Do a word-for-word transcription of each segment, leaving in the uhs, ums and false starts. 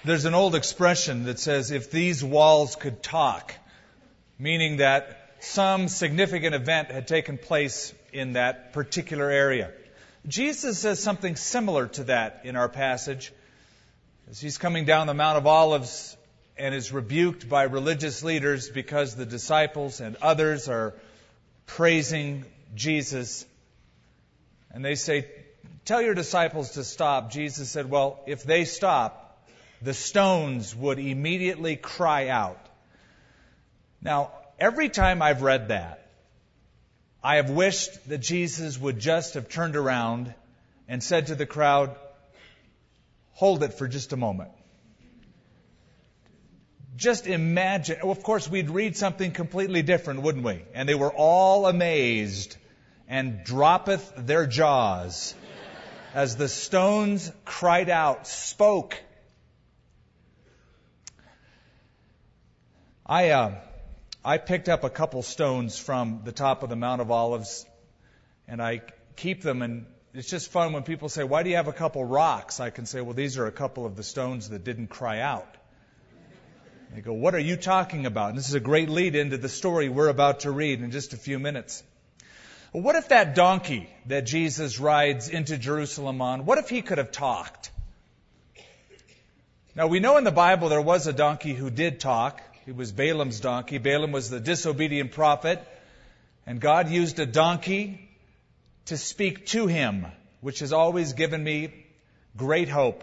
There's an old expression that says, if these walls could talk, meaning that some significant event had taken place in that particular area. Jesus says something similar to that in our passage. As he's coming down the Mount of Olives and is rebuked by religious leaders because the disciples and others are praising Jesus. And they say, tell your disciples to stop. Jesus said, well, if they stop, the stones would immediately cry out. Now, every time I've read that, I have wished that Jesus would just have turned around and said to the crowd, hold it for just a moment. Just imagine. Of course, we'd read something completely different, wouldn't we? And they were all amazed and droppeth their jaws as the stones cried out, spoke. I uh, I picked up a couple stones from the top of the Mount of Olives, and I keep them, and it's just fun when people say, why do you have a couple rocks? I can say, well, these are a couple of the stones that didn't cry out. They go, what are you talking about? And this is a great lead into the story we're about to read in just a few minutes. Well, what if that donkey that Jesus rides into Jerusalem on, what if he could have talked? Now, we know in the Bible there was a donkey who did talk. It was Balaam's donkey. Balaam was the disobedient prophet. And God used a donkey to speak to him, which has always given me great hope.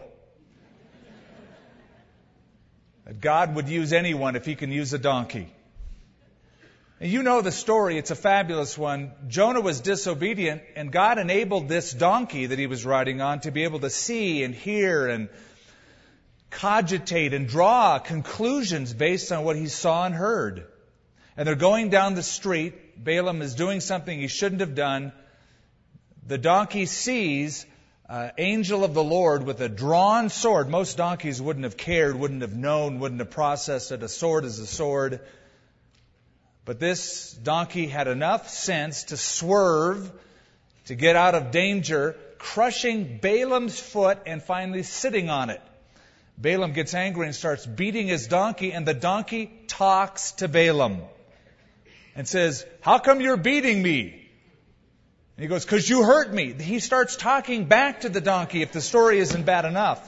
That God would use anyone if he can use a donkey. And you know the story. It's a fabulous one. Jonah was disobedient, and God enabled this donkey that he was riding on to be able to see and hear and cogitate and draw conclusions based on what he saw and heard. And they're going down the street. Balaam is doing something he shouldn't have done. The donkey sees an angel of the Lord with a drawn sword. Most donkeys wouldn't have cared, wouldn't have known, wouldn't have processed that a sword is a sword. But this donkey had enough sense to swerve, to get out of danger, crushing Balaam's foot and finally sitting on it. Balaam gets angry and starts beating his donkey, and the donkey talks to Balaam and says, how come you're beating me? And he goes, because you hurt me. He starts talking back to the donkey if the story isn't bad enough.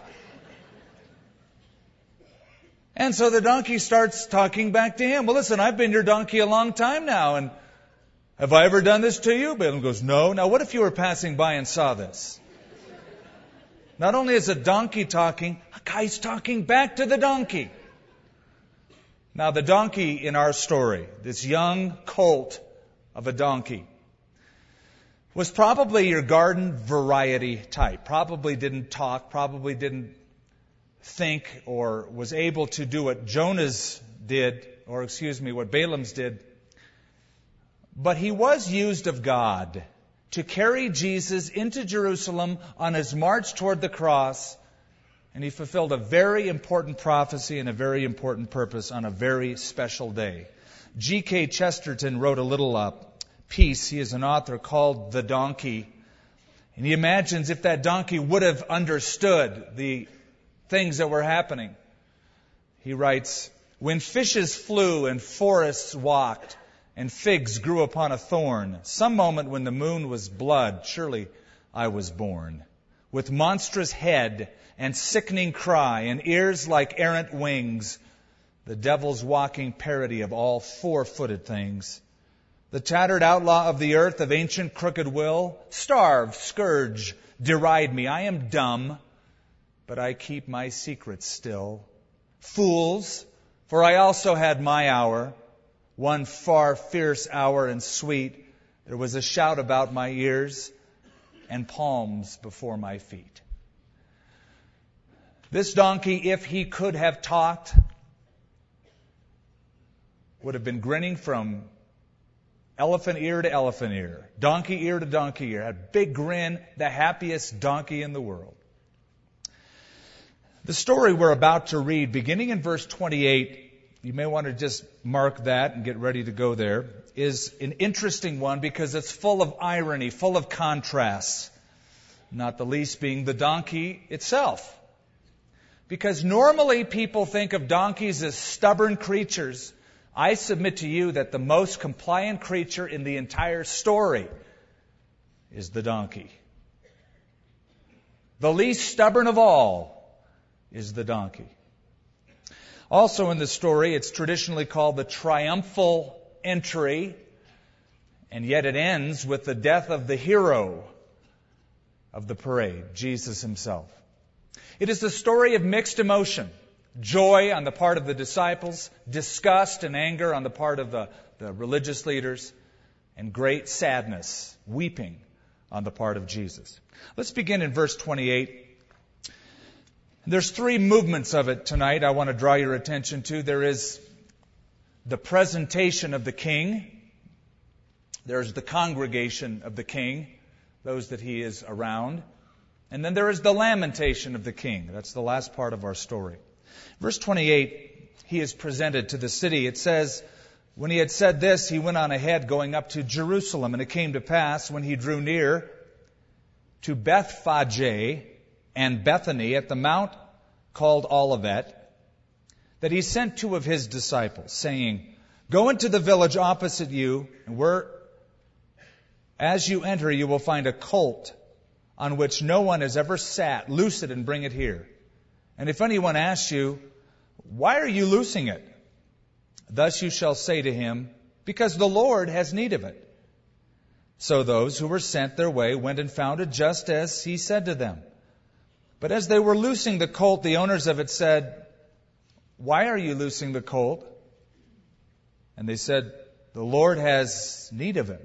And so the donkey starts talking back to him. Well, listen, I've been your donkey a long time now, and have I ever done this to you? Balaam goes, no. Now, what if you were passing by and saw this? Not only is a donkey talking, a guy's talking back to the donkey. Now, the donkey in our story, this young colt of a donkey, was probably your garden variety type. Probably didn't talk, probably didn't think, or was able to do what Jonah's did, or excuse me, what Balaam's did. But he was used of God to carry Jesus into Jerusalem on his march toward the cross, and he fulfilled a very important prophecy and a very important purpose on a very special day. G K Chesterton wrote a little uh, piece. He is an author called The Donkey, and he imagines if that donkey would have understood the things that were happening. He writes, when fishes flew and forests walked, and figs grew upon a thorn, some moment when the moon was blood, surely I was born. With monstrous head and sickening cry, and ears like errant wings, the devil's walking parody of all four-footed things. The tattered outlaw of the earth, of ancient crooked will, starve, scourge, deride me. I am dumb, but I keep my secrets still. Fools, for I also had my hour, one far fierce hour and sweet. There was a shout about my ears and palms before my feet. This donkey, if he could have talked, would have been grinning from elephant ear to elephant ear, donkey ear to donkey ear, had a big grin, the happiest donkey in the world. The story we're about to read, beginning in verse twenty-eight, you may want to just mark that and get ready to go there, is an interesting one because it's full of irony, full of contrasts, not the least being the donkey itself. Because normally people think of donkeys as stubborn creatures. I submit to you that the most compliant creature in the entire story is the donkey. The least stubborn of all is the donkey. Also in the story, it's traditionally called the triumphal entry, and yet it ends with the death of the hero of the parade, Jesus himself. It is the story of mixed emotion, joy on the part of the disciples, disgust and anger on the part of the, the religious leaders, and great sadness, weeping on the part of Jesus. Let's begin in verse twenty-eight. There's three movements of it tonight I want to draw your attention to. There is the presentation of the king. There's the congregation of the king, those that he is around. And then there is the lamentation of the king. That's the last part of our story. Verse twenty-eight, he is presented to the city. It says, when he had said this, he went on ahead going up to Jerusalem. And it came to pass when he drew near to Bethphage and Bethany at the mount called Olivet, that he sent two of his disciples, saying, go into the village opposite you, and where, as you enter, you will find a colt on which no one has ever sat. Loose it and bring it here. And if anyone asks you, why are you loosing it? Thus you shall say to him, because the Lord has need of it. So those who were sent their way went and found it just as he said to them. But as they were loosing the colt, the owners of it said, why are you loosing the colt? And they said, the Lord has need of him.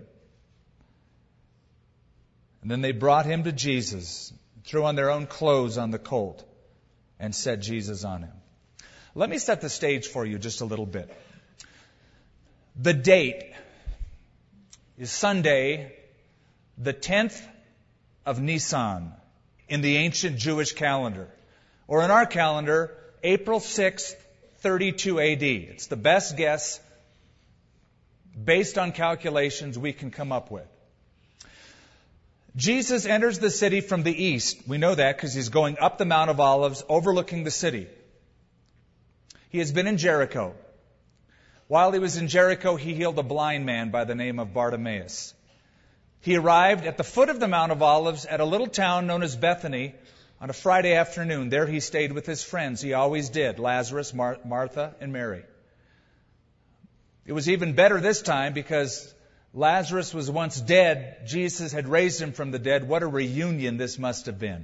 And then they brought him to Jesus, threw on their own clothes on the colt, and set Jesus on him. Let me set the stage for you just a little bit. The date is Sunday, the tenth of Nisan, in the ancient Jewish calendar. Or in our calendar, April sixth, thirty-two A D. It's the best guess based on calculations we can come up with. Jesus enters the city from the east. We know that because he's going up the Mount of Olives, overlooking the city. He has been in Jericho. While he was in Jericho, he healed a blind man by the name of Bartimaeus. He arrived at the foot of the Mount of Olives at a little town known as Bethany on a Friday afternoon. There he stayed with his friends. He always did, Lazarus, Mar- Martha, and Mary. It was even better this time because Lazarus was once dead. Jesus had raised him from the dead. What a reunion this must have been.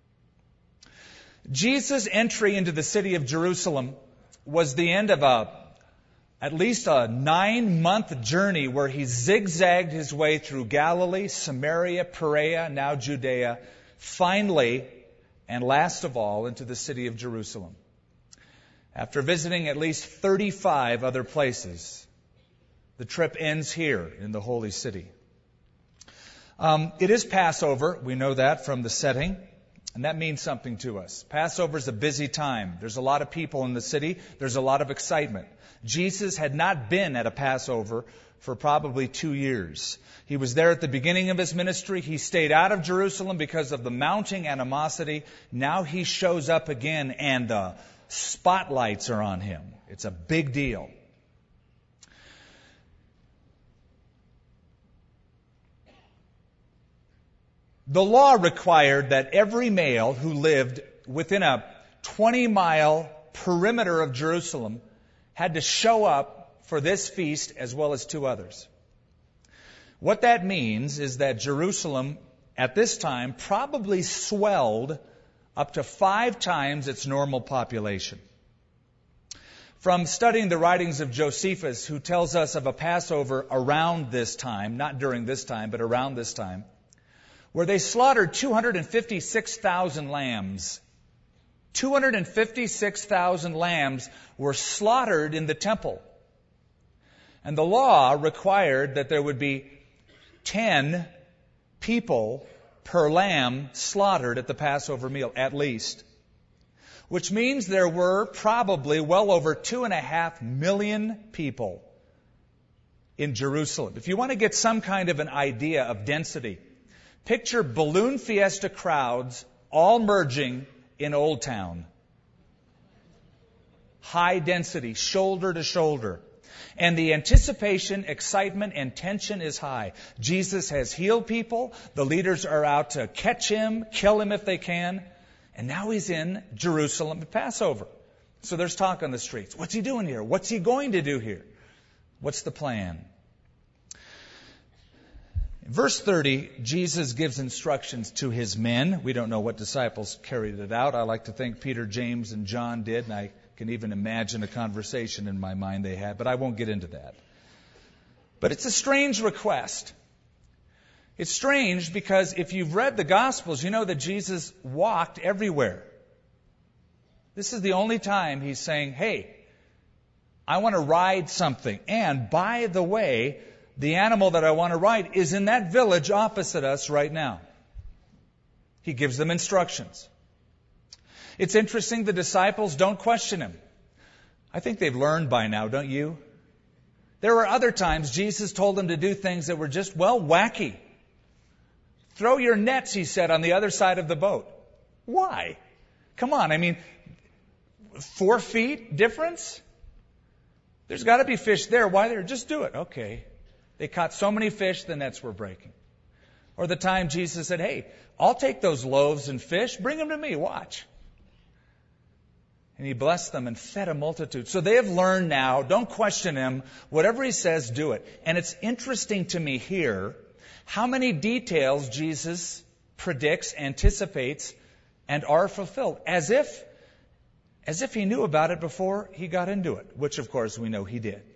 Jesus' entry into the city of Jerusalem was the end of a at least a nine-month journey where he zigzagged his way through Galilee, Samaria, Perea, now Judea, finally, and last of all, into the city of Jerusalem. After visiting at least thirty-five other places, the trip ends here in the holy city. Um, it is Passover. We know that from the setting. And that means something to us. Passover is a busy time. There's a lot of people in the city. There's a lot of excitement. Jesus had not been at a Passover for probably two years. He was there at the beginning of his ministry. He stayed out of Jerusalem because of the mounting animosity. Now he shows up again and the spotlights are on him. It's a big deal. The law required that every male who lived within a twenty-mile perimeter of Jerusalem had to show up for this feast as well as two others. What that means is that Jerusalem at this time probably swelled up to five times its normal population. From studying the writings of Josephus, who tells us of a Passover around this time, not during this time, but around this time, where they slaughtered two hundred fifty-six thousand lambs. two hundred fifty-six thousand lambs were slaughtered in the temple. And the law required that there would be ten people per lamb slaughtered at the Passover meal, at least. Which means there were probably well over two and a half million people in Jerusalem. If you want to get some kind of an idea of density, picture balloon fiesta crowds all merging in Old Town. high density, shoulder to shoulder. And the anticipation, excitement, and tension is high. Jesus has healed people. The leaders are out to catch him, kill him if they can. And now he's in Jerusalem at Passover. So there's talk on the streets. What's he doing here? What's he going to do here? What's the plan? In verse thirty, Jesus gives instructions to his men. We don't know what disciples carried it out. I like to think Peter, James, and John did, and I can even imagine a conversation in my mind they had, but I won't get into that. But it's a strange request. It's strange because if you've read the Gospels, you know that Jesus walked everywhere. This is the only time he's saying, hey, I want to ride something. And by the way, the animal that I want to ride is in that village opposite us right now. He gives them instructions. It's interesting, the disciples don't question him. I think they've learned by now, don't you? There were other times Jesus told them to do things that were just, well, wacky. Throw your nets, he said, on the other side of the boat. Why? Come on, I mean, four feet difference? There's got to be fish there. Why there? Just do it. Okay. They caught so many fish, the nets were breaking. Or the time Jesus said, hey, I'll take those loaves and fish, bring them to me, watch. And he blessed them and fed a multitude. So they have learned now, don't question him. Whatever he says, do it. And it's interesting to me here how many details Jesus predicts, anticipates, and are fulfilled. As if, as if he knew about it before he got into it, which of course we know he did.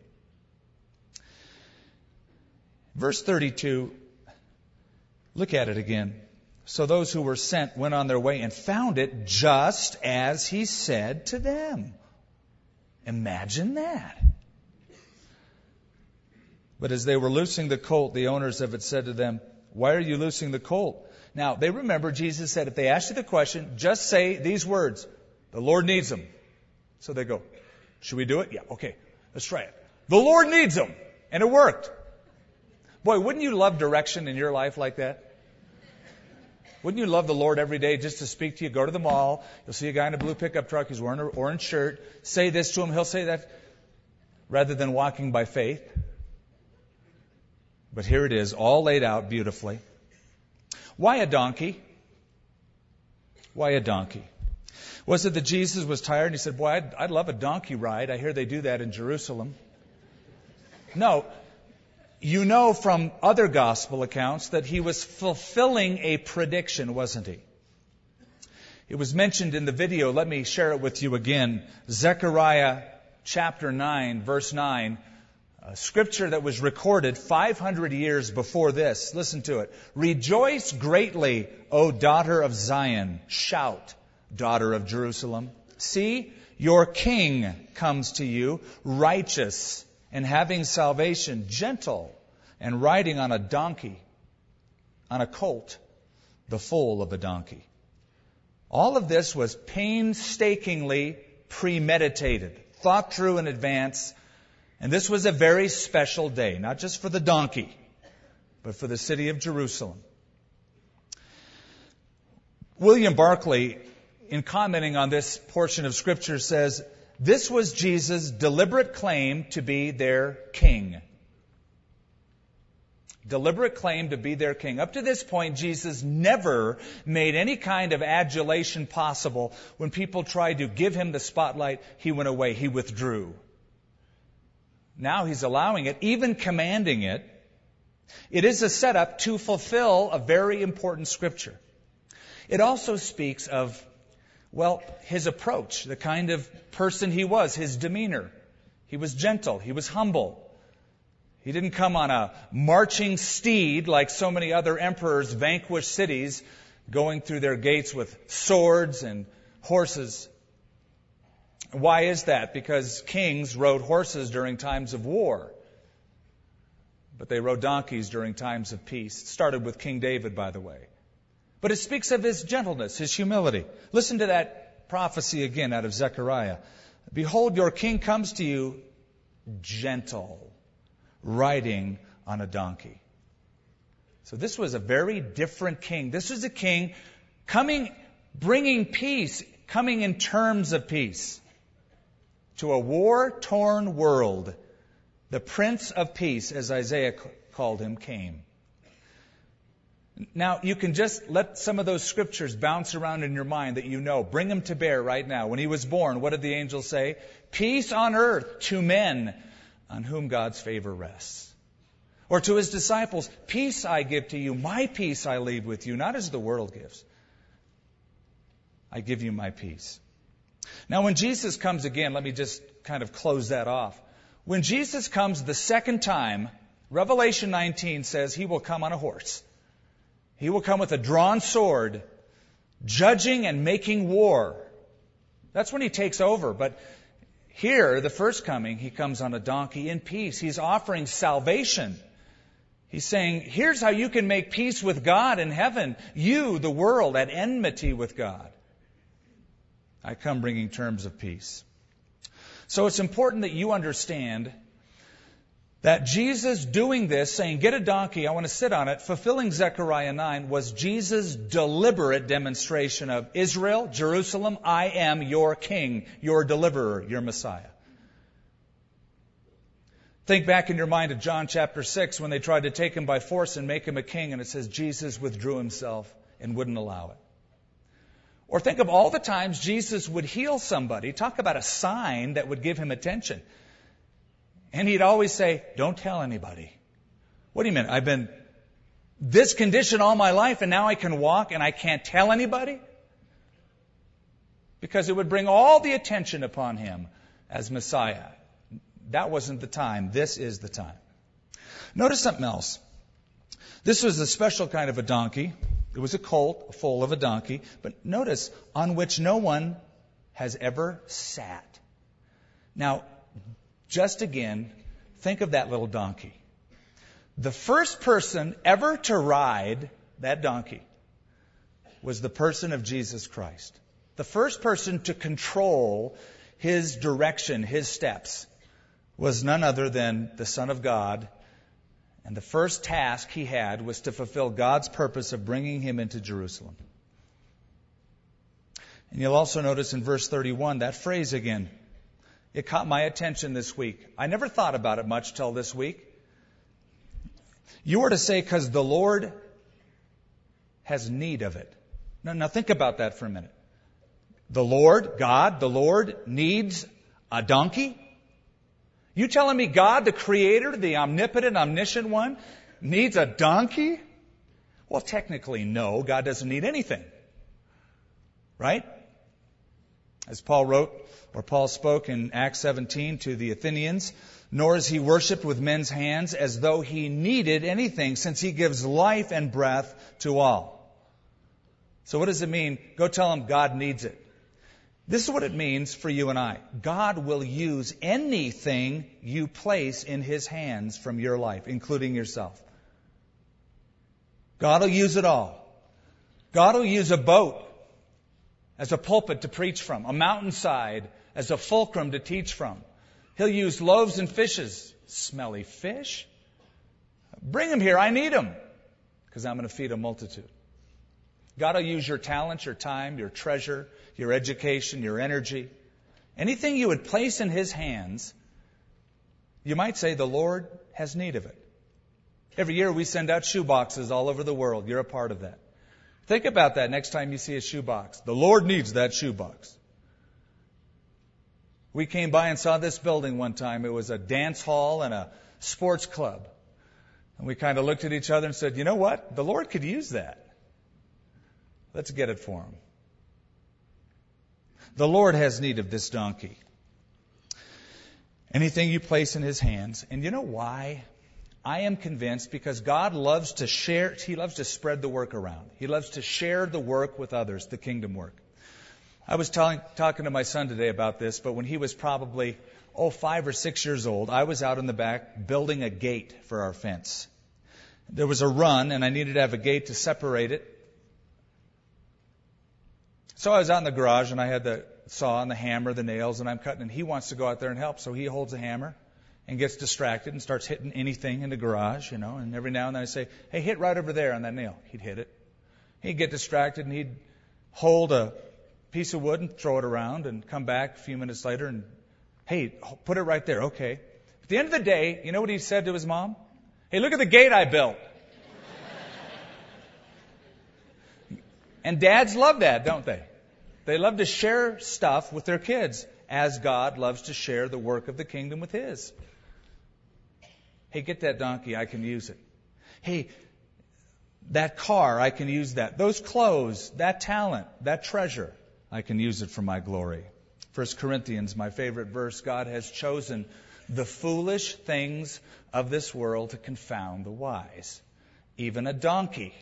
Verse thirty-two, look at it again. So those who were sent went on their way and found it just as he said to them. Imagine that. But as they were loosing the colt, the owners of it said to them, why are you loosing the colt? Now, they remember Jesus said, if they ask you the question, just say these words, the Lord needs them. So they go, should we do it? Yeah, okay, let's try it. The Lord needs them. And it worked. Boy, wouldn't you love direction in your life like that? Wouldn't you love the Lord every day just to speak to you? Go to the mall. You'll see a guy in a blue pickup truck. He's wearing an orange shirt. Say this to him. He'll say that rather than walking by faith. But here it is, all laid out beautifully. Why a donkey? Why a donkey? Was it that Jesus was tired and he said, boy, I'd, I'd love a donkey ride. I hear they do that in Jerusalem. No. You know from other gospel accounts that he was fulfilling a prediction, wasn't he? It was mentioned in the video. Let me share it with you again. Zechariah chapter nine, verse nine. A scripture that was recorded five hundred years before this. Listen to it. Rejoice greatly, O daughter of Zion. Shout, daughter of Jerusalem. See, your king comes to you, righteous and having salvation, gentle, and riding on a donkey, on a colt, the foal of a donkey. All of this was painstakingly premeditated, thought through in advance, and this was a very special day, not just for the donkey, but for the city of Jerusalem. William Barclay, in commenting on this portion of Scripture, says, this was Jesus' deliberate claim to be their king. Deliberate claim to be their king. Up to this point, Jesus never made any kind of adulation possible. When people tried to give him the spotlight, he went away. He withdrew. Now he's allowing it, even commanding it. It is a setup to fulfill a very important scripture. It also speaks of, well, his approach, the kind of person he was, his demeanor. He was gentle. He was humble. He didn't come on a marching steed like so many other emperors vanquished cities, going through their gates with swords and horses. Why is that? Because kings rode horses during times of war, but they rode donkeys during times of peace. It started with King David, by the way. But it speaks of his gentleness, his humility. Listen to that prophecy again out of Zechariah. Behold, your king comes to you gentle, riding on a donkey. So this was a very different king. This was a king coming, bringing peace, coming in terms of peace. To a war-torn world, the Prince of Peace, as Isaiah called him, came. Now, you can just let some of those scriptures bounce around in your mind that you know. Bring them to bear right now. When he was born, what did the angel say? Peace on earth to men on whom God's favor rests. Or to his disciples, peace I give to you, my peace I leave with you, not as the world gives. I give you my peace. Now, when Jesus comes again, let me just kind of close that off. When Jesus comes the second time, Revelation nineteen says he will come on a horse. He will come with a drawn sword, judging and making war. That's when he takes over. But here, the first coming, he comes on a donkey in peace. He's offering salvation. He's saying, here's how you can make peace with God in heaven. You, the world, at enmity with God. I come bringing terms of peace. So it's important that you understand that Jesus doing this, saying, get a donkey, I want to sit on it, fulfilling Zechariah nine, was Jesus' deliberate demonstration of Israel, Jerusalem, I am your king, your deliverer, your Messiah. Think back in your mind of John chapter six when they tried to take him by force and make him a king, and it says Jesus withdrew himself and wouldn't allow it. Or think of all the times Jesus would heal somebody. Talk about a sign that would give him attention. And he'd always say, don't tell anybody. What do you mean? I've been this condition all my life and now I can walk and I can't tell anybody? Because it would bring all the attention upon him as Messiah. That wasn't the time. This is the time. Notice something else. This was a special kind of a donkey. It was a colt, a foal of a donkey. But notice, on which no one has ever sat. Now, just again, think of that little donkey. The first person ever to ride that donkey was the person of Jesus Christ. The first person to control his direction, his steps, was none other than the Son of God. And the first task he had was to fulfill God's purpose of bringing him into Jerusalem. And you'll also notice in verse thirty-one, that phrase again. It caught my attention this week. I never thought about it much till this week. You were to say, because the Lord has need of it. Now, now think about that for a minute. The Lord, God, the Lord needs a donkey? You telling me God, the Creator, the omnipotent, omniscient one, needs a donkey? Well, technically, no. God doesn't need anything. Right? As Paul wrote, or Paul spoke in Acts seventeen to the Athenians, nor is he worshipped with men's hands as though he needed anything, since he gives life and breath to all. So what does it mean? Go tell him God needs it. This is what it means for you and I. God will use anything you place in his hands from your life, including yourself. God will use it all. God will use a boat as a pulpit to preach from, a mountainside as a fulcrum to teach from. He'll use loaves and fishes. Smelly fish? Bring them here. I need them because I'm going to feed a multitude. God will use your talent, your time, your treasure, your education, your energy. Anything you would place in his hands, you might say the Lord has need of it. Every year we send out shoe boxes all over the world. You're a part of that. Think about that next time you see a shoebox. The Lord needs that shoebox. We came by and saw this building one time. It was a dance hall and a sports club. And we kind of looked at each other and said, you know what? The Lord could use that. Let's get it for him. The Lord has need of this donkey. Anything you place in his hands. And you know why? I am convinced because God loves to share, he loves to spread the work around. He loves to share the work with others, the kingdom work. I was telling, talking to my son today about this, but when he was probably, oh, five or six years old, I was out in the back building a gate for our fence. There was a run, and I needed to have a gate to separate it. So I was out in the garage, and I had the saw and the hammer, the nails, and I'm cutting, and he wants to go out there and help, so he holds a hammer and gets distracted and starts hitting anything in the garage, you know, and every now and then I say, hey, hit right over there on that nail. He'd hit it. He'd get distracted, and he'd hold a piece of wood and throw it around and come back a few minutes later and, Hey, put it right there. Okay. At the end of the day, you know what he said to his mom? Hey, look at the gate I built. And dads love that, don't they? They love to share stuff with their kids, as God loves to share the work of the kingdom with His. Hey, get that donkey, I can use it. Hey, that car, I can use that. Those clothes, that talent, that treasure, I can use it for my glory. First Corinthians, my favorite verse, God has chosen the foolish things of this world to confound the wise. Even a donkey.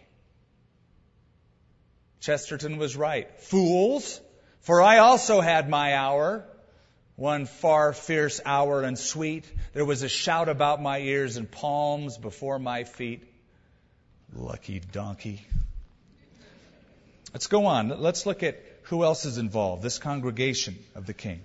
Chesterton was right. Fools, for I also had my hour, one far fierce hour and sweet. There was a shout about my ears and palms before my feet. Lucky donkey. Let's go on. Let's look at who else is involved, this congregation of the king.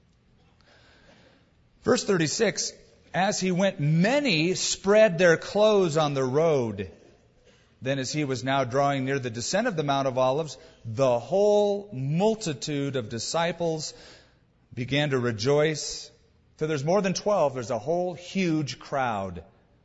Verse thirty-six, as he went, many spread their clothes on the road. Then as he was now drawing near the descent of the Mount of Olives, the whole multitude of disciples began to rejoice. So there's more than twelve. There's a whole huge crowd.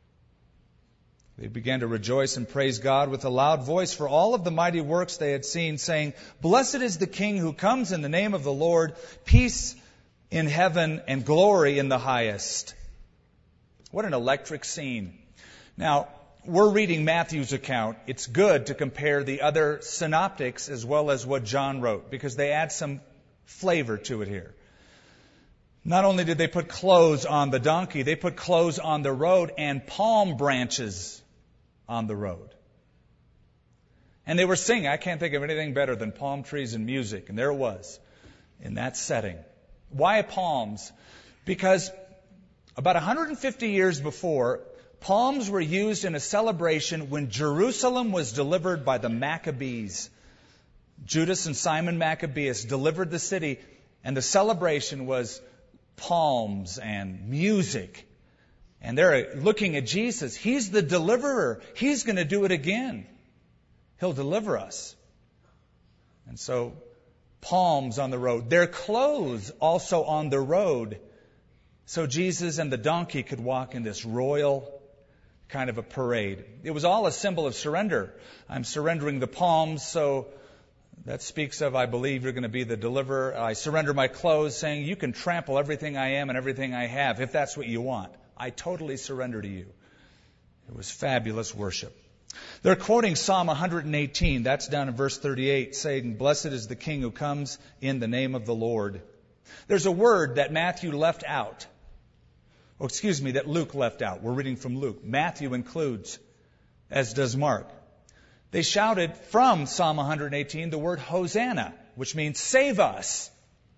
They began to rejoice and praise God with a loud voice for all of the mighty works they had seen, saying, Blessed is the King who comes in the name of the Lord, peace in heaven and glory in the highest. What an electric scene. Now, we're reading Matthew's account. It's good to compare the other synoptics as well as what John wrote, because they add some flavor to it here. Not only did they put clothes on the donkey, they put clothes on the road and palm branches on the road. And they were singing. I can't think of anything better than palm trees and music. And there it was in that setting. Why palms? Because about one hundred fifty years before, palms were used in a celebration when Jerusalem was delivered by the Maccabees. Judas and Simon Maccabeus delivered the city, and the celebration was palms and music. And they're looking at Jesus. He's the deliverer. He's going to do it again. He'll deliver us. And so, palms on the road. Their clothes also on the road. So Jesus and the donkey could walk in this royal kind of a parade. It was all a symbol of surrender. I'm surrendering the palms, so that speaks of, I believe you're going to be the deliverer. I surrender my clothes, saying you can trample everything I am and everything I have if that's what you want. I totally surrender to you. It was fabulous worship. They're quoting Psalm one eighteen. That's down in verse thirty-eight, saying, Blessed is the King who comes in the name of the Lord. There's a word that Matthew left out. Oh, excuse me, that Luke left out. We're reading from Luke. Matthew includes, as does Mark. They shouted from Psalm one eighteen the word Hosanna, which means save us.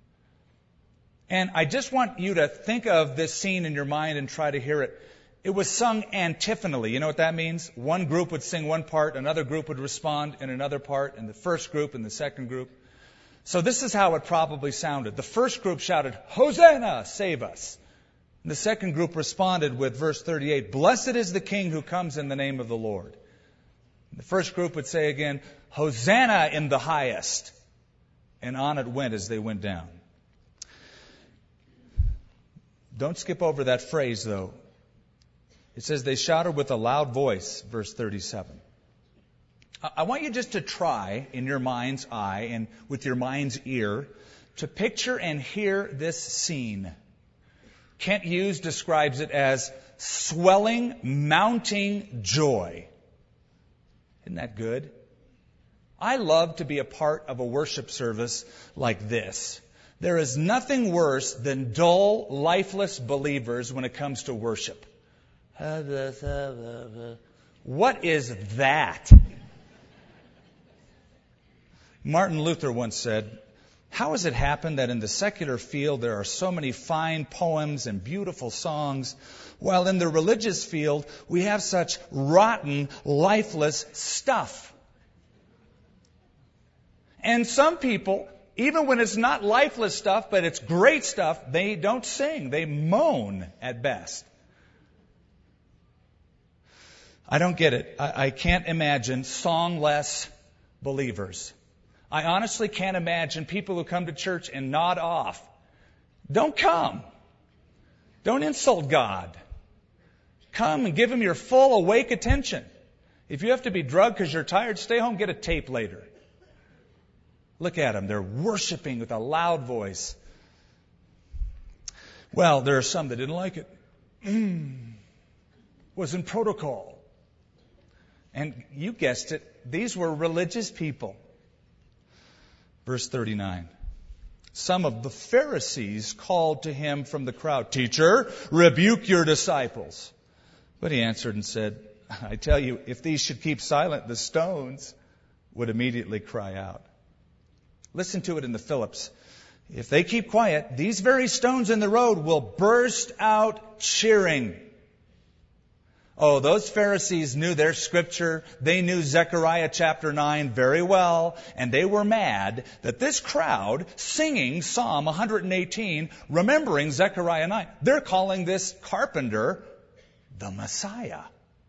And I just want you to think of this scene in your mind and try to hear it. It was sung antiphonally. You know what that means? One group would sing one part, another group would respond in another part, and the first group and the second group. So this is how it probably sounded. The first group shouted, Hosanna, save us. And the second group responded with verse thirty-eight, Blessed is the King who comes in the name of the Lord. And the first group would say again, Hosanna in the highest. And on it went as they went down. Don't skip over that phrase, though. It says they shouted with a loud voice, verse thirty-seven. I want you just to try in your mind's eye and with your mind's ear to picture and hear this scene. Kent Hughes describes it as swelling, mounting joy. Isn't that good? I love to be a part of a worship service like this. There is nothing worse than dull, lifeless believers when it comes to worship. What is that? Martin Luther once said, how has it happened that in the secular field there are so many fine poems and beautiful songs, while in the religious field we have such rotten, lifeless stuff? And some people, even when it's not lifeless stuff, but it's great stuff, they don't sing. They moan at best. I don't get it. I, I can't imagine songless believers. I honestly can't imagine people who come to church and nod off. Don't come. Don't insult God. Come and give Him your full awake attention. If you have to be drugged because you're tired, stay home, get a tape later. Look at them. They're worshiping with a loud voice. Well, there are some that didn't like it. Mm. Was in protocol. And you guessed it, these were religious people. Verse thirty-nine. Some of the Pharisees called to him from the crowd, Teacher, rebuke your disciples. But he answered and said, I tell you, if these should keep silent, the stones would immediately cry out. Listen to it in the Phillips. If they keep quiet, these very stones in the road will burst out cheering. Oh, those Pharisees knew their scripture. They knew Zechariah chapter nine very well. And they were mad that this crowd singing Psalm one hundred eighteen, remembering Zechariah nine, they're calling this carpenter the Messiah.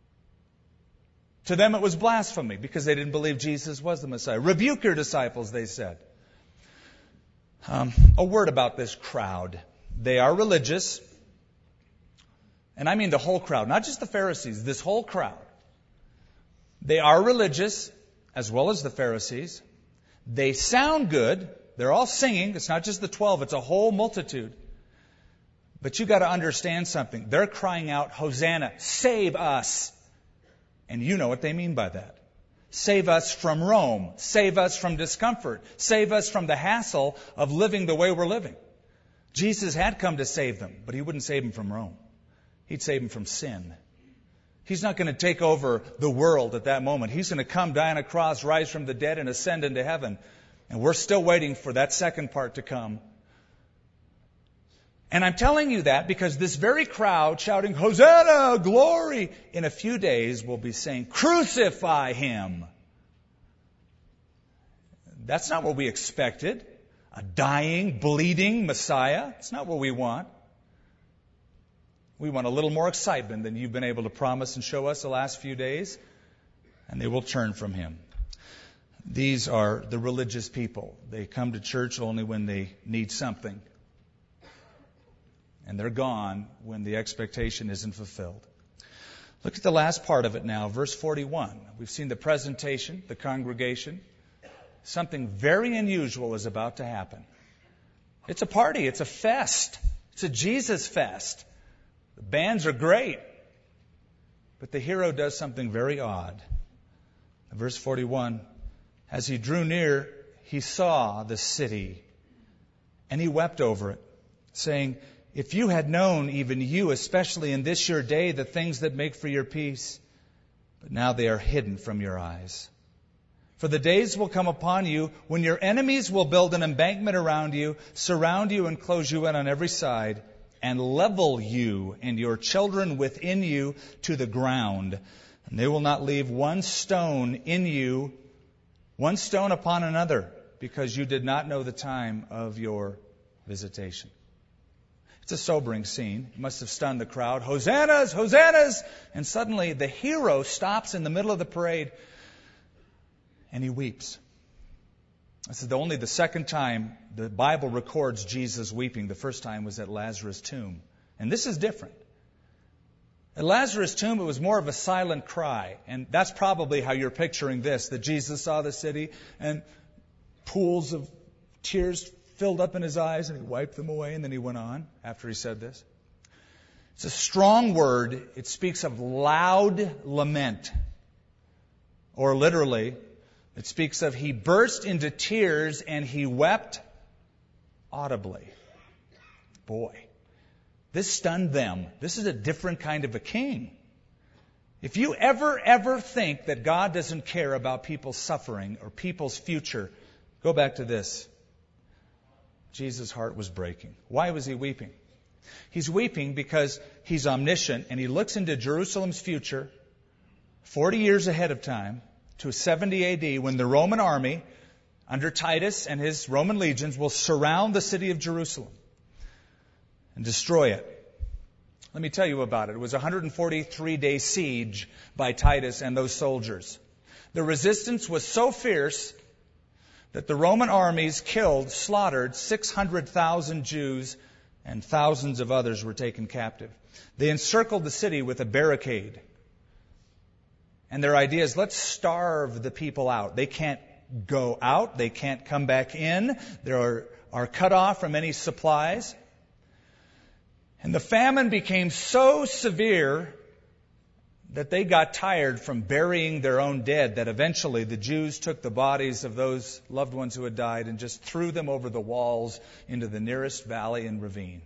To them it was blasphemy because they didn't believe Jesus was the Messiah. Rebuke your disciples, they said. Um, a word about this crowd. They are religious. And I mean the whole crowd, not just the Pharisees, this whole crowd. They are religious as well as the Pharisees. They sound good. They're all singing. It's not just the twelve, it's a whole multitude. But you got to understand something. They're crying out, Hosanna, save us. And you know what they mean by that. Save us from Rome. Save us from discomfort. Save us from the hassle of living the way we're living. Jesus had come to save them, but He wouldn't save them from Rome. He'd save them from sin. He's not going to take over the world at that moment. He's going to come, die on a cross, rise from the dead, and ascend into heaven. And we're still waiting for that second part to come. And I'm telling you that because this very crowd shouting, Hosanna, glory, in a few days will be saying, crucify Him. That's not what we expected. A dying, bleeding Messiah. It's not what we want. We want a little more excitement than you've been able to promise and show us the last few days. And they will turn from Him. These are the religious people. They come to church only when they need something. And they're gone when the expectation isn't fulfilled. Look at the last part of it now, verse forty-one. We've seen the presentation, the congregation. Something very unusual is about to happen. It's a party. It's a fest. It's a Jesus fest. The bands are great. But the hero does something very odd. Verse forty-one, as he drew near, he saw the city, and he wept over it, saying, if you had known, even you, especially in this your day, the things that make for your peace, but now they are hidden from your eyes. For the days will come upon you when your enemies will build an embankment around you, surround you and close you in on every side, and level you and your children within you to the ground. And they will not leave one stone in you, one stone upon another, because you did not know the time of your visitation. It's a sobering scene. It must have stunned the crowd. Hosannas, hosannas! And suddenly the hero stops in the middle of the parade and he weeps. This is the only the second time the Bible records Jesus weeping. The first time was at Lazarus' tomb. And this is different. At Lazarus' tomb, it was more of a silent cry. And that's probably how you're picturing this, that Jesus saw the city and pools of tears filled up in his eyes, and he wiped them away, and then he went on after he said this. It's a strong word. It speaks of loud lament. Or literally, it speaks of he burst into tears and he wept audibly. Boy, this stunned them. This is a different kind of a king. If you ever, ever think that God doesn't care about people's suffering or people's future, go back to this. Jesus' heart was breaking. Why was he weeping? He's weeping because he's omniscient and he looks into Jerusalem's future forty years ahead of time to seventy A D when the Roman army under Titus and his Roman legions will surround the city of Jerusalem and destroy it. Let me tell you about it. It was a one hundred forty-three day siege by Titus and those soldiers. The resistance was so fierce that the Roman armies killed, slaughtered six hundred thousand Jews and thousands of others were taken captive. They encircled the city with a barricade. And their idea is, let's starve the people out. They can't go out. They can't come back in. They are, are cut off from any supplies. And the famine became so severe that they got tired from burying their own dead, that eventually the Jews took the bodies of those loved ones who had died and just threw them over the walls into the nearest valley and ravine.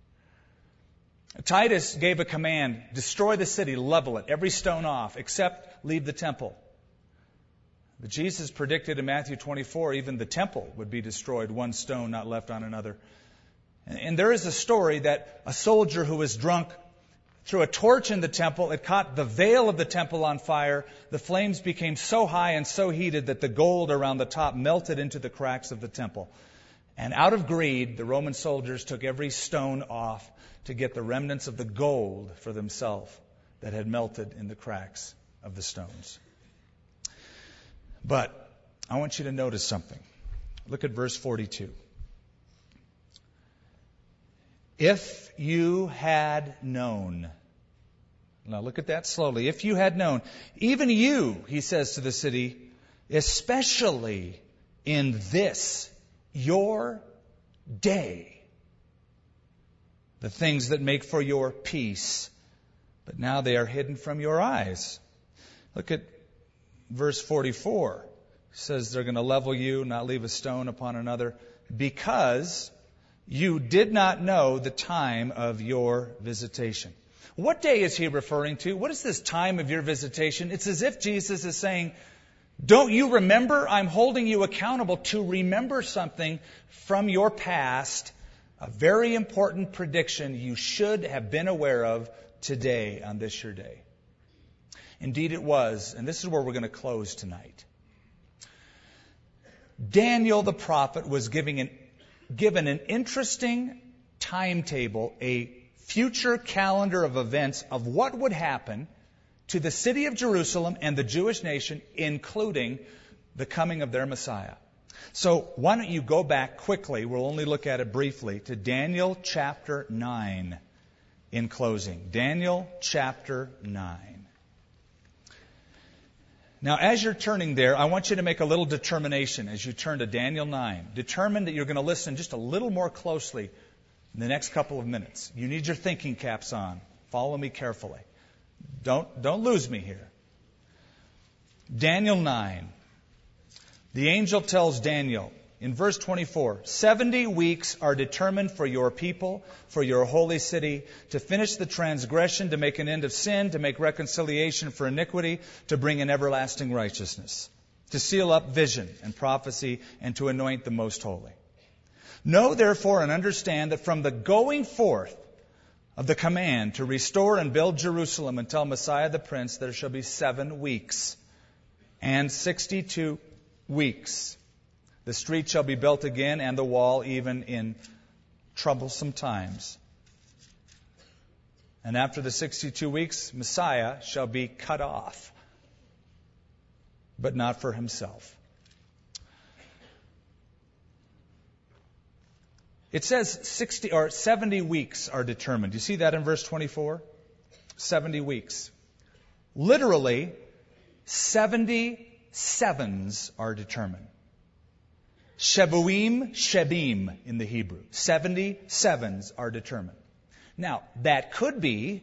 Titus gave a command, destroy the city, level it, every stone off, except leave the temple. But Jesus predicted in Matthew twenty-four, even the temple would be destroyed, one stone not left on another. And there is a story that a soldier who was drunk threw a torch in the temple. It caught the veil of the temple on fire. The flames became so high and so heated that the gold around the top melted into the cracks of the temple. And out of greed, the Roman soldiers took every stone off to get the remnants of the gold for themselves that had melted in the cracks of the stones. But I want you to notice something. Look at verse forty-two. If you had known. Now look at that slowly. If you had known. Even you, he says to the city, especially in this, your day, the things that make for your peace, but now they are hidden from your eyes. Look at verse forty-four. It says they're going to level you, not leave a stone upon another, because you did not know the time of your visitation. What day is he referring to? What is this time of your visitation? It's as if Jesus is saying, don't you remember? I'm holding you accountable to remember something from your past, a very important prediction you should have been aware of today on this your day. Indeed it was, and this is where we're going to close tonight. Daniel the prophet was giving an given an interesting timetable, a future calendar of events of what would happen to the city of Jerusalem and the Jewish nation, including the coming of their Messiah. So why don't you go back quickly, we'll only look at it briefly, to Daniel chapter nine in closing. Daniel chapter nine. Now, as you're turning there, I want you to make a little determination as you turn to Daniel nine. Determine that you're going to listen just a little more closely in the next couple of minutes. You need your thinking caps on. Follow me carefully. Don't, don't lose me here. Daniel nine. The angel tells Daniel in verse twenty-four, seventy weeks are determined for your people, for your holy city, to finish the transgression, to make an end of sin, to make reconciliation for iniquity, to bring in everlasting righteousness, to seal up vision and prophecy, and to anoint the most holy. Know therefore and understand that from the going forth of the command to restore and build Jerusalem until Messiah the Prince, there shall be seven weeks and sixty-two weeks. The street shall be built again, and the wall even in troublesome times. And after the sixty-two weeks, Messiah shall be cut off, but not for himself. It says sixty or seventy weeks are determined. You see that in verse twenty-four? seventy weeks. Literally, seventy sevens are determined. Shebuim, Shebim in the Hebrew. seventy sevens are determined. Now, that could be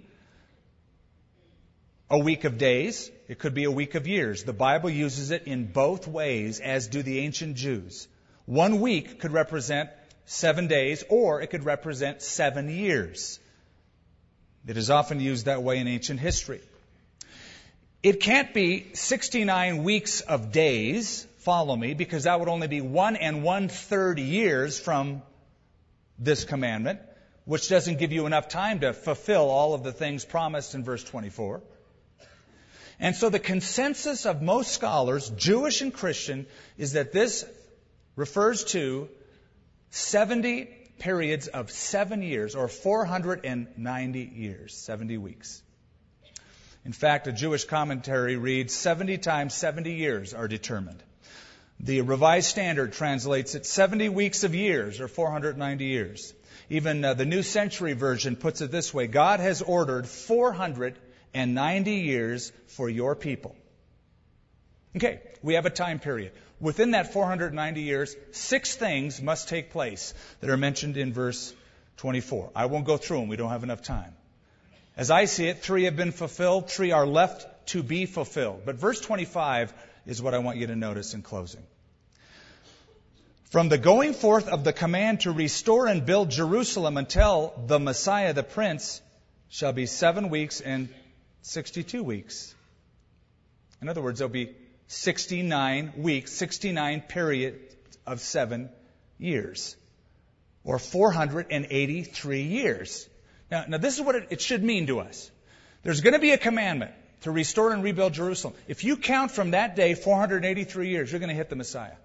a week of days. It could be a week of years. The Bible uses it in both ways, as do the ancient Jews. One week could represent seven days, or it could represent seven years. It is often used that way in ancient history. It can't be sixty-nine weeks of days, follow me, because that would only be one and one-third years from this commandment, which doesn't give you enough time to fulfill all of the things promised in verse twenty-four. And so the consensus of most scholars, Jewish and Christian, is that this refers to seventy periods of seven years, or four hundred ninety years, seventy weeks. In fact, a Jewish commentary reads, seventy times seventy years are determined. The Revised Standard translates it seventy weeks of years, or four hundred ninety years. Even uh, the New Century Version puts it this way: God has ordered four hundred ninety years for your people. Okay, we have a time period. Within that four hundred ninety years, six things must take place that are mentioned in verse twenty-four. I won't go through them. We don't have enough time. As I see it, three have been fulfilled, three are left to be fulfilled. But verse twenty-five is what I want you to notice in closing. From the going forth of the command to restore and build Jerusalem until the Messiah, the Prince, shall be seven weeks and sixty-two weeks. In other words, there'll be sixty-nine weeks, sixty-nine period of seven years, or four hundred eighty-three years. Now, now this is what it, it should mean to us. There's going to be a commandment to restore and rebuild Jerusalem. If you count from that day, four hundred eighty-three years, you're going to hit the Messiah.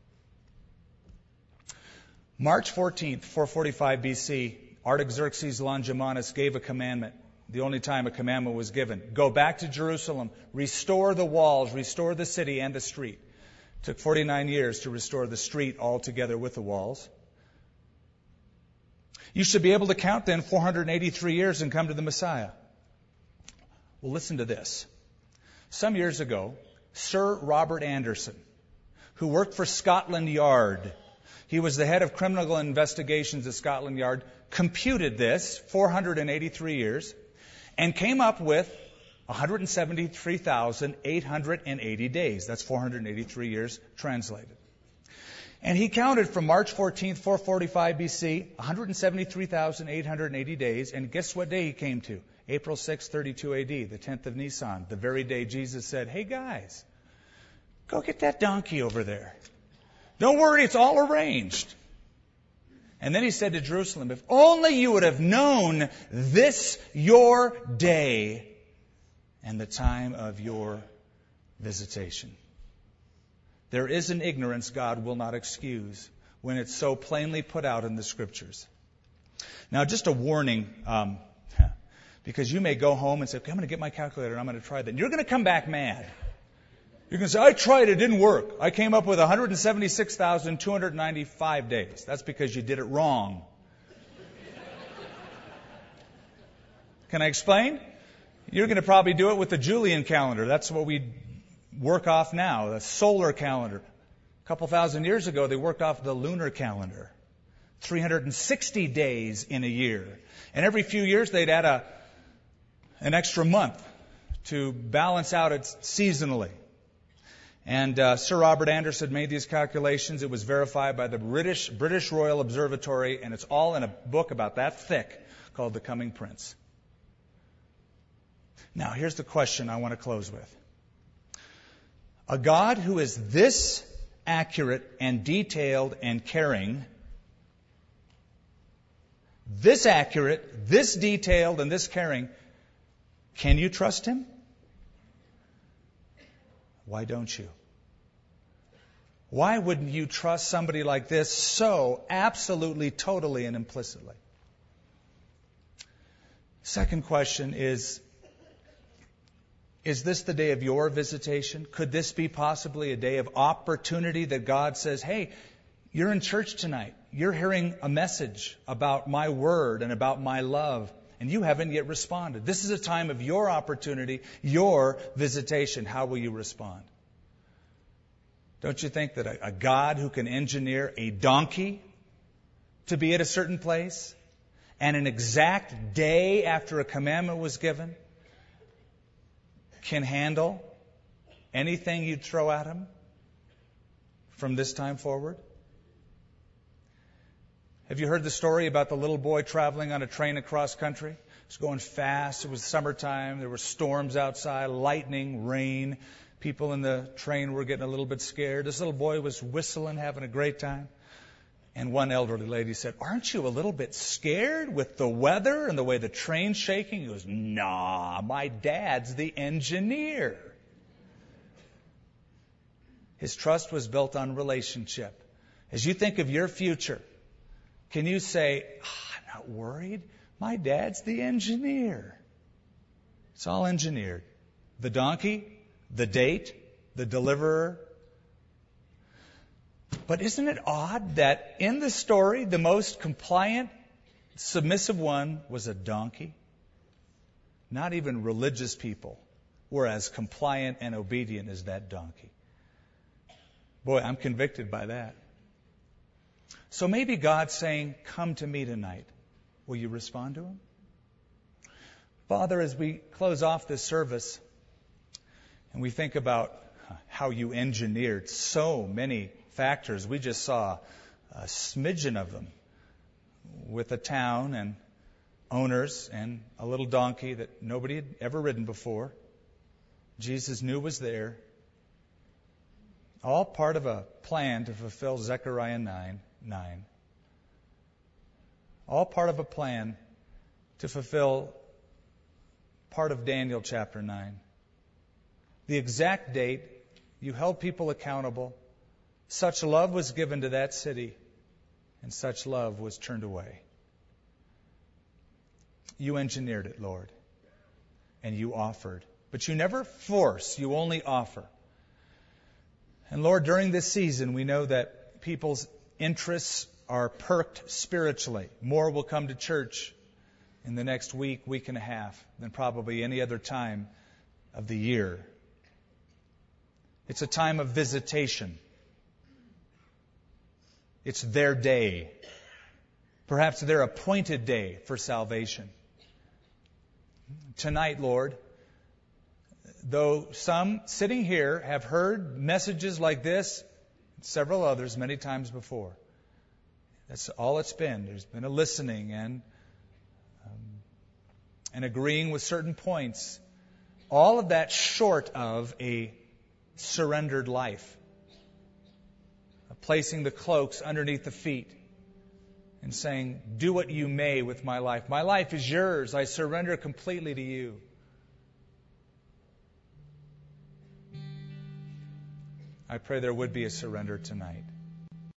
March fourteenth, four forty-five B C, Artaxerxes Longimanus gave a commandment. The only time a commandment was given. Go back to Jerusalem, restore the walls, restore the city and the street. It took forty-nine years to restore the street all together with the walls. You should be able to count then four hundred eighty-three years and come to the Messiah. Well, listen to this. Some years ago, Sir Robert Anderson, who worked for Scotland Yard, he was the head of criminal investigations at Scotland Yard, computed this, four hundred eighty-three years, and came up with one hundred seventy-three thousand eight hundred eighty days. That's four hundred eighty-three years translated. And he counted from March fourteenth, four forty-five B C, one hundred seventy-three thousand eight hundred eighty days. And guess what day he came to? April sixth, thirty-two A D, the tenth of Nisan, the very day Jesus said, hey guys, go get that donkey over there. Don't worry, it's all arranged. And then he said to Jerusalem, if only you would have known this your day and the time of your visitation. There is an ignorance God will not excuse when it's so plainly put out in the Scriptures. Now, just a warning, um, because you may go home and say, okay, I'm going to get my calculator and I'm going to try that. And you're going to come back mad. You're going to say, I tried, it didn't work. I came up with one hundred seventy-six thousand two hundred ninety-five days. That's because you did it wrong. Can I explain? You're going to probably do it with the Julian calendar. That's what we work off now, the solar calendar. A couple thousand years ago, they worked off the lunar calendar. three hundred sixty days in a year. And every few years, they'd add a, an extra month to balance out it seasonally. And uh, Sir Robert Anderson made these calculations. It was verified by the British British Royal Observatory, and it's all in a book about that thick called The Coming Prince. Now, here's the question I want to close with. A God who is this accurate and detailed and caring, this accurate, this detailed, and this caring, can you trust Him? Why don't you? Why wouldn't you trust somebody like this so absolutely, totally, and implicitly? Second question is, is this the day of your visitation? Could this be possibly a day of opportunity that God says, hey, you're in church tonight. You're hearing a message about my word and about my love, and you haven't yet responded. This is a time of your opportunity, your visitation. How will you respond? Don't you think that a, a God who can engineer a donkey to be at a certain place and an exact day after a commandment was given can handle anything you'd throw at him from this time forward? Have you heard the story about the little boy traveling on a train across country? It was going fast. It was summertime. There were storms outside, lightning, rain. People in the train were getting a little bit scared. This little boy was whistling, having a great time. And one elderly lady said, aren't you a little bit scared with the weather and the way the train's shaking? He goes, nah, my dad's the engineer. His trust was built on relationship. As you think of your future, can you say, oh, I'm not worried. My dad's the engineer. It's all engineered. The donkey, the date, the deliverer. But isn't it odd that in the story, the most compliant submissive one was a donkey. Not even religious people were as compliant and obedient as that donkey. Boy, I'm convicted by that. So maybe God's saying, come to me tonight. Will you respond to him? Father, as we close off this service and we think about how you engineered so many factors, we just saw a smidgen of them with a town and owners and a little donkey that nobody had ever ridden before. Jesus knew was there. All part of a plan to fulfill Zechariah nine nine. All part of a plan to fulfill part of Daniel chapter nine. The exact date, you held people accountable. Such love was given to that city, and such love was turned away. You engineered it, Lord, and you offered. But you never force, you only offer. And Lord, during this season, we know that people's interests are perked spiritually. More will come to church in the next week, week and a half, than probably any other time of the year. It's a time of visitation. It's their day. Perhaps their appointed day for salvation. Tonight, Lord, though some sitting here have heard messages like this, several others many times before, that's all it's been. There's been a listening and um, and agreeing with certain points. All of that short of a surrendered life. Of placing the cloaks underneath the feet and saying, do what you may with my life. My life is yours. I surrender completely to you. I pray there would be a surrender tonight.